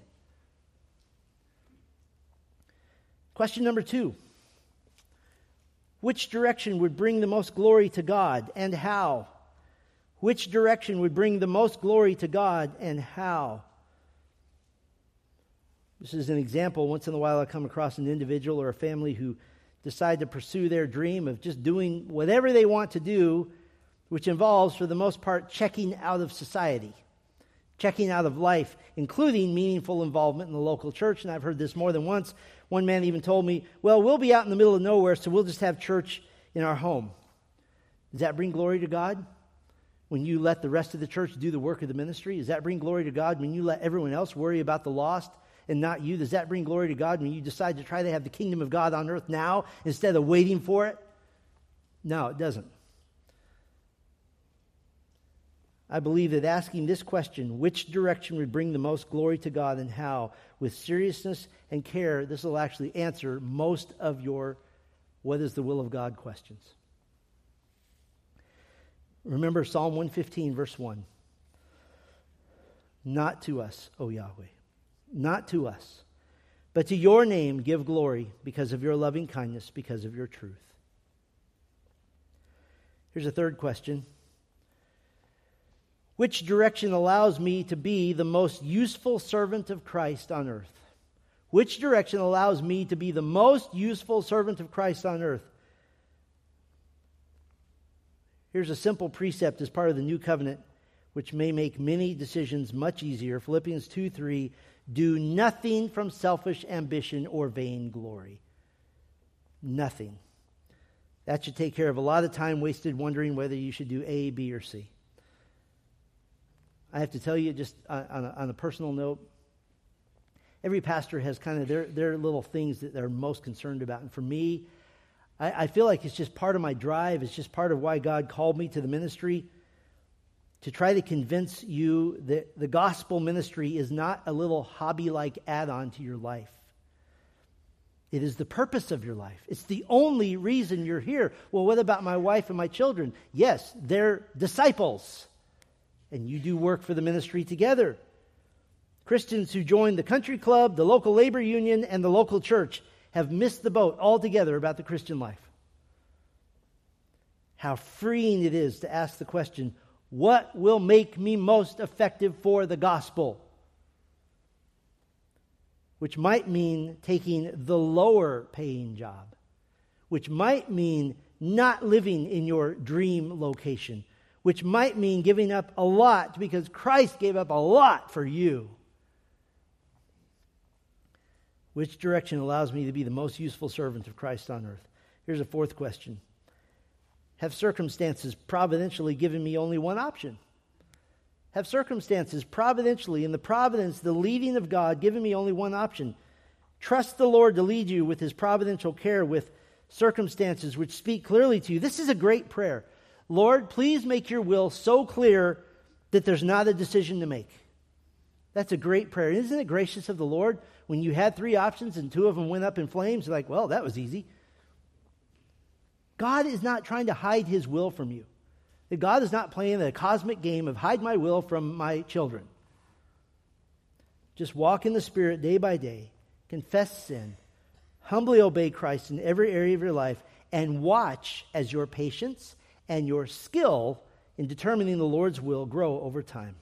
Question number two. Which direction would bring the most glory to God and how? Which direction would bring the most glory to God and how? This is an example. Once in a while I come across an individual or a family who decide to pursue their dream of just doing whatever they want to do, which involves, for the most part, checking out of society, checking out of life, including meaningful involvement in the local church. And I've heard this more than once. One man even told me, well, we'll be out in the middle of nowhere, so we'll just have church in our home. Does that bring glory to God? When you let the rest of the church do the work of the ministry? Does that bring glory to God when you let everyone else worry about the lost and not you? Does that bring glory to God when you decide to try to have the kingdom of God on earth now instead of waiting for it? No, it doesn't. I believe that asking this question, which direction would bring the most glory to God and how, with seriousness and care, this will actually answer most of your what is the will of God questions. Remember Psalm one fifteen, verse one. Not to us, O Yahweh, not to us, but to your name give glory because of your loving kindness, because of your truth. Here's a third question. Which direction allows me to be the most useful servant of Christ on earth? Which direction allows me to be the most useful servant of Christ on earth? Here's a simple precept as part of the new covenant, which may make many decisions much easier. Philippians two three, do nothing from selfish ambition or vain glory. Nothing. That should take care of a lot of time wasted wondering whether you should do A, B, or C. I have to tell you, just on a, on a personal note, every pastor has kind of their, their little things that they're most concerned about. And for me, I, I feel like it's just part of my drive. It's just part of why God called me to the ministry, to try to convince you that the gospel ministry is not a little hobby-like add-on to your life. It is the purpose of your life. It's the only reason you're here. Well, what about my wife and my children? Yes, they're disciples. And you do work for the ministry together. Christians who join the country club, the local labor union, and the local church have missed the boat altogether about the Christian life. how freeing it is to ask the question, what will make me most effective for the gospel? Which might mean taking the lower paying job, which might mean not living in your dream location, which might mean giving up a lot because Christ gave up a lot for you. Which direction allows me to be the most useful servant of Christ on earth? Here's a fourth question. Have circumstances providentially given me only one option? Have circumstances providentially, in the providence, the leading of God, given me only one option? Trust the Lord to lead you with His providential care, with circumstances which speak clearly to you. This is a great prayer. Lord, please make your will so clear that there's not a decision to make. That's a great prayer. Isn't it gracious of the Lord when you had three options and two of them went up in flames? You're like, well, that was easy. God is not trying to hide His will from you. God is not playing the cosmic game of hide my will from my children. Just walk in the Spirit day by day, confess sin, humbly obey Christ in every area of your life, and watch as your patience and your skill in determining the Lord's will grow over time.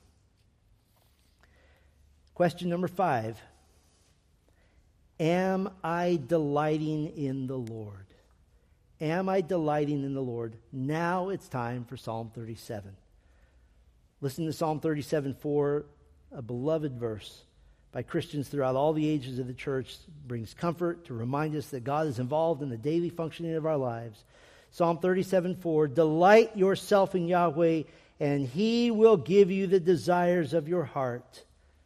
Question number five. Am I delighting in the Lord? Am I delighting in the Lord? Now it's time for Psalm thirty-seven. Listen to Psalm thirty-seven four, a beloved verse by Christians throughout all the ages of the church, brings comfort to remind us that God is involved in the daily functioning of our lives. Psalm thirty-seven four, delight yourself in Yahweh, and He will give you the desires of your heart.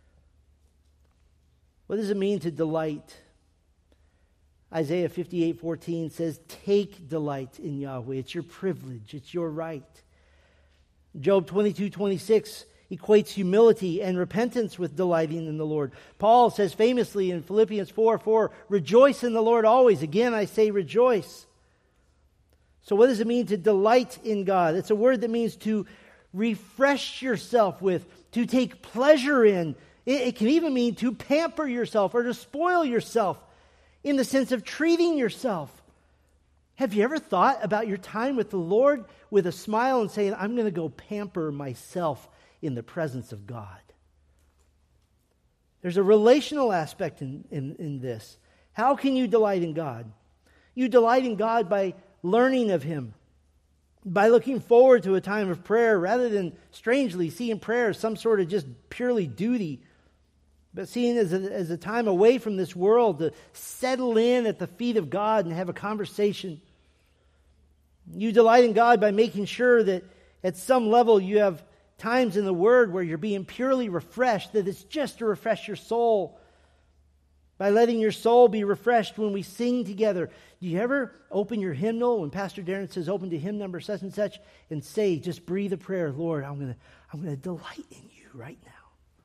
What does it mean to delight? Isaiah fifty-eight fourteen says, take delight in Yahweh. It's your privilege. It's your right. Job twenty-two twenty-six equates humility and repentance with delighting in the Lord. Paul says famously in Philippians four four, rejoice in the Lord always. Again, I say rejoice. So what does it mean to delight in God? It's a word that means to refresh yourself with, to take pleasure in. It, it can even mean to pamper yourself or to spoil yourself, in the sense of treating yourself. Have you ever thought about your time with the Lord with a smile and saying, I'm going to go pamper myself in the presence of God? There's a relational aspect in, in, in this. How can you delight in God? You delight in God by learning of Him, by looking forward to a time of prayer rather than, strangely, seeing prayer as some sort of just purely duty, but seeing it as a, as a time away from this world to settle in at the feet of God and have a conversation. You delight in God by making sure that at some level you have times in the Word where you're being purely refreshed, that it's just to refresh your soul. By letting your soul be refreshed when we sing together. Do you ever open your hymnal when Pastor Darren says open to hymn number such and such and say, just breathe a prayer, Lord, I'm going to I'm going to delight in you right now.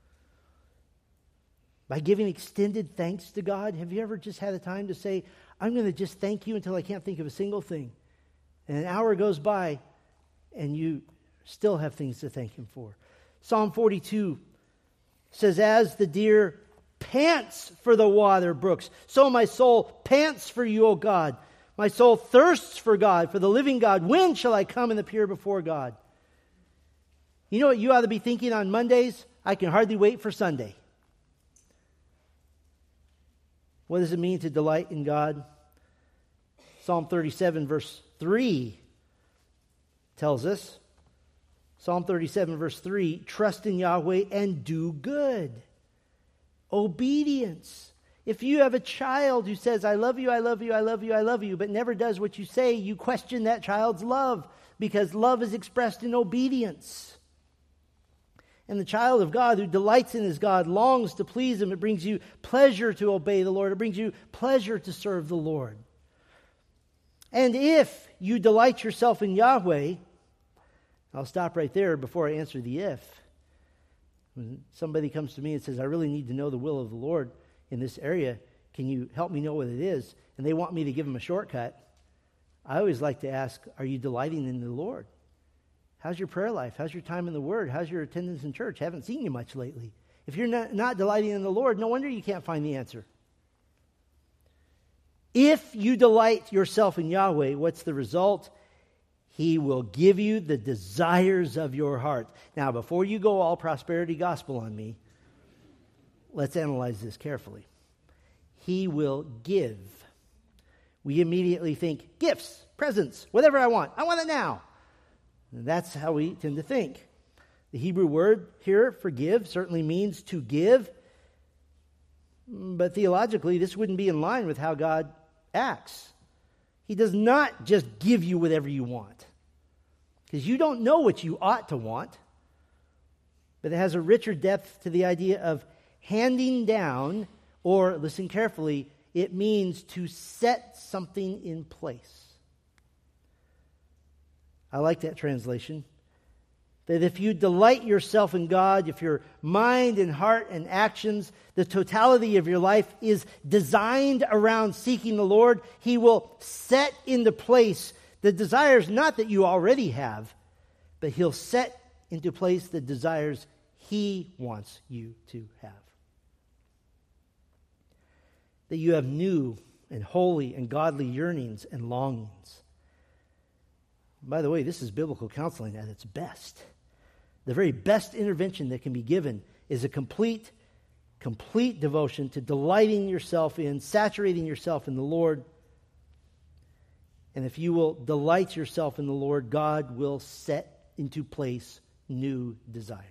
By giving extended thanks to God, have you ever just had a time to say, I'm going to just thank you until I can't think of a single thing? And an hour goes by and you still have things to thank Him for. Psalm forty-two says, as the deer pants for the water brooks, so my soul pants for you, O God. My soul thirsts for God, for the living God. When shall I come and appear before God? You know what you ought to be thinking on Mondays? I can hardly wait for Sunday. What does it mean to delight in God? Psalm thirty-seven verse three tells us, Psalm thirty-seven verse three, trust in Yahweh and do good. Obedience. If you have a child who says, I love you, I love you, I love you, I love you, but never does what you say, you question that child's love, because love is expressed in obedience. And the child of God who delights in his God longs to please Him. It brings you pleasure to obey the Lord. It brings you pleasure to serve the Lord. And if you delight yourself in Yahweh, I'll stop right there before I answer the if. When somebody comes to me and says, I really need to know the will of the Lord in this area, can you help me know what it is? And they want me to give them a shortcut. I always like to ask, are you delighting in the Lord? How's your prayer life? How's your time in the Word? How's your attendance in church? Haven't seen you much lately. If you're not, not delighting in the Lord, no wonder you can't find the answer. If you delight yourself in Yahweh, what's the result? He will give you the desires of your heart. Now, before you go all prosperity gospel on me, let's analyze this carefully. He will give. We immediately think gifts, presents, whatever I want. I want it now. And that's how we tend to think. The Hebrew word here for give certainly means to give. But theologically, this wouldn't be in line with how God acts. He does not just give you whatever you want, because you don't know what you ought to want. But it has a richer depth to the idea of handing down, or, listen carefully, it means to set something in place. I like that translation. That if you delight yourself in God, if your mind and heart and actions, the totality of your life is designed around seeking the Lord, He will set into place the desires not that you already have, but He'll set into place the desires He wants you to have. That you have new and holy and godly yearnings and longings. By the way, this is biblical counseling at its best. The very best intervention that can be given is a complete, complete devotion to delighting yourself in, saturating yourself in the Lord. And if you will delight yourself in the Lord, God will set into place new desires.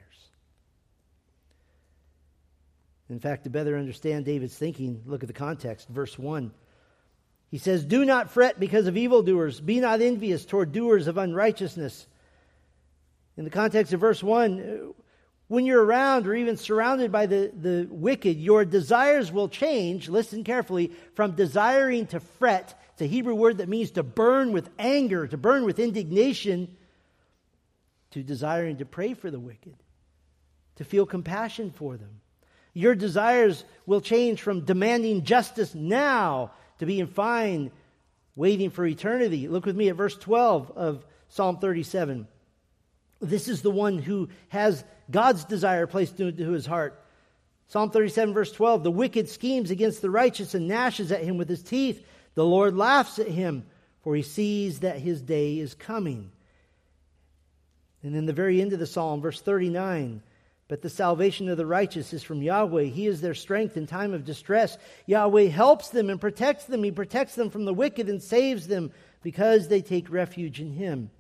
In fact, to better understand David's thinking, look at the context, verse one. He says, "Do not fret because of evildoers. Be not envious toward doers of unrighteousness." In the context of verse one, when you're around or even surrounded by the, the wicked, your desires will change, listen carefully, from desiring to fret. It's a Hebrew word that means to burn with anger, to burn with indignation, to desiring to pray for the wicked, to feel compassion for them. Your desires will change from demanding justice now to being fine, waiting for eternity. Look with me at verse twelve of Psalm thirty-seven. This is the one who has God's desire placed into his heart. Psalm thirty-seven, verse twelve. "The wicked schemes against the righteous and gnashes at him with his teeth. The Lord laughs at him, for he sees that his day is coming." And in the very end of the psalm, verse thirty-nine, "But the salvation of the righteous is from Yahweh. He is their strength in time of distress. Yahweh helps them and protects them. He protects them from the wicked and saves them because they take refuge in Him."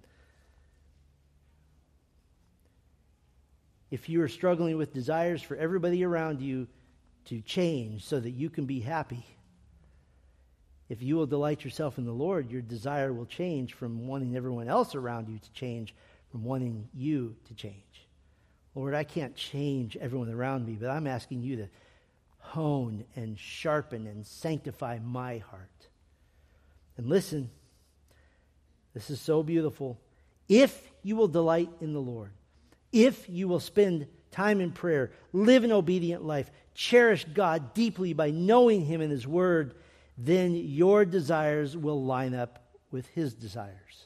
If you are struggling with desires for everybody around you to change so that you can be happy, if you will delight yourself in the Lord, your desire will change from wanting everyone else around you to change, from wanting you to change. Lord, I can't change everyone around me, but I'm asking you to hone and sharpen and sanctify my heart. And listen, this is so beautiful. If you will delight in the Lord, if you will spend time in prayer, live an obedient life, cherish God deeply by knowing Him and His Word, then your desires will line up with His desires.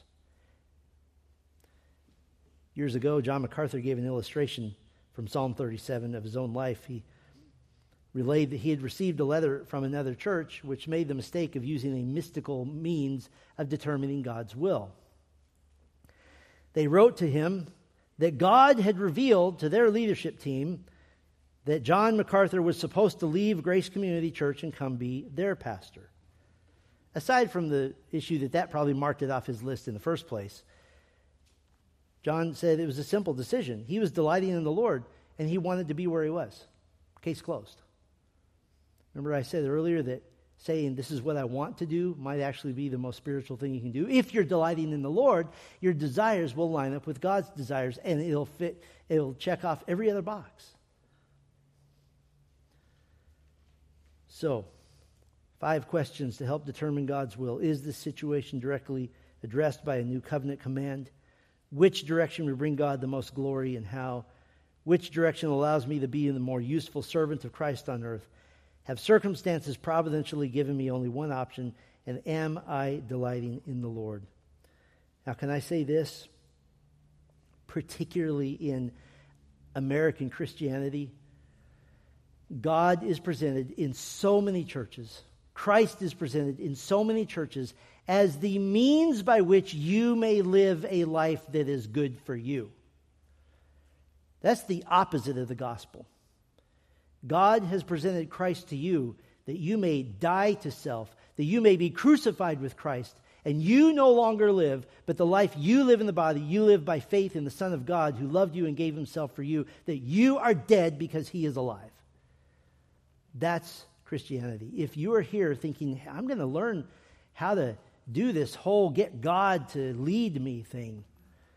Years ago, John MacArthur gave an illustration from Psalm thirty-seven of his own life. He relayed that he had received a letter from another church which made the mistake of using a mystical means of determining God's will. They wrote to him that God had revealed to their leadership team that John MacArthur was supposed to leave Grace Community Church and come be their pastor. Aside from the issue that that probably marked it off his list in the first place, John said it was a simple decision. He was delighting in the Lord, and he wanted to be where he was. Case closed. Remember I said earlier that saying this is what I want to do might actually be the most spiritual thing you can do. If you're delighting in the Lord, your desires will line up with God's desires, and it'll fit, it'll check off every other box. So, five questions to help determine God's will. Is this situation directly addressed by a new covenant command? Which direction would bring God the most glory and how? Which direction allows me to be the more useful servant of Christ on earth? Have circumstances providentially given me only one option? And am I delighting in the Lord? Now, can I say this? Particularly in American Christianity, God is presented in so many churches Christ is presented in so many churches as the means by which you may live a life that is good for you. That's the opposite of the gospel. God has presented Christ to you that you may die to self, that you may be crucified with Christ, and you no longer live, but the life you live in the body, you live by faith in the Son of God who loved you and gave himself for you, that you are dead because he is alive. That's Christianity. If you are here thinking, I'm going to learn how to do this whole get God to lead me thing.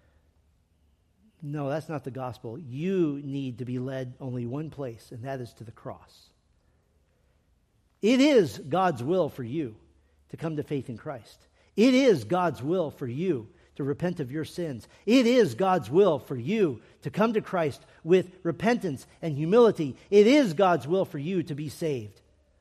No, that's not the gospel. You need to be led only one place, and that is to the cross. It is God's will for you to come to faith in Christ. It is God's will for you to repent of your sins. It is God's will for you to come to Christ with repentance and humility. It is God's will for you to be saved.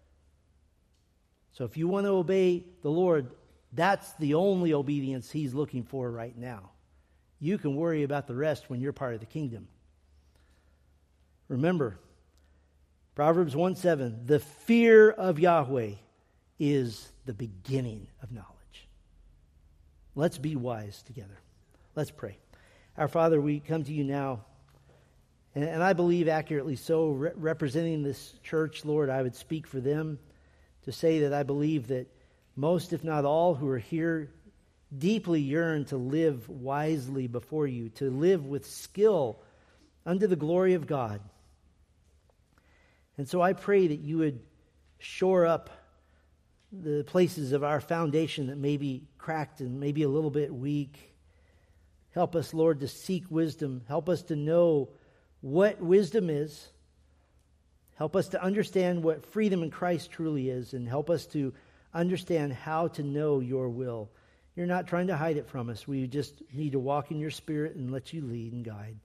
So if you want to obey the Lord, that's the only obedience he's looking for right now. You can worry about the rest when you're part of the kingdom. Remember, Proverbs one seven, the fear of Yahweh is the beginning of knowledge. Let's be wise together. Let's pray. Our Father, we come to you now, and, and I believe accurately so, re- representing this church, Lord, I would speak for them to say that I believe that most, if not all, who are here deeply yearn to live wisely before you, to live with skill under the glory of God. And so I pray that you would shore up the places of our foundation that may be cracked and maybe a little bit weak. Help us, Lord, to seek wisdom. Help us to know what wisdom is. Help us to understand what freedom in Christ truly is, and help us to understand how to know your will. You're not trying to hide it from us. We just need to walk in your Spirit and let you lead and guide.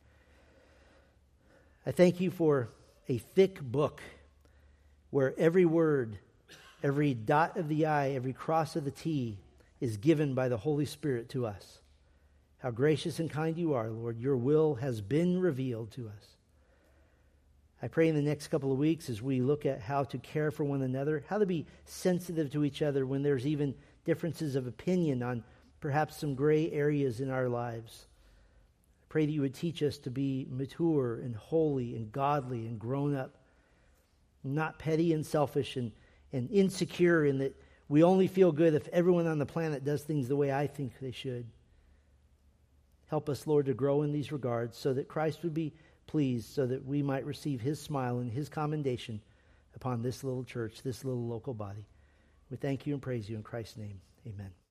I thank you for a thick book where every word, every dot of the I, every cross of the T is given by the Holy Spirit to us. How gracious and kind you are, Lord. Your will has been revealed to us. I pray in the next couple of weeks as we look at how to care for one another, how to be sensitive to each other when there's even differences of opinion on perhaps some gray areas in our lives. I pray that you would teach us to be mature and holy and godly and grown up, not petty and selfish and, and insecure in that we only feel good if everyone on the planet does things the way I think they should. Help us, Lord, to grow in these regards so that Christ would be pleased, so that we might receive his smile and his commendation upon this little church, this little local body. We thank you and praise you in Christ's name. Amen.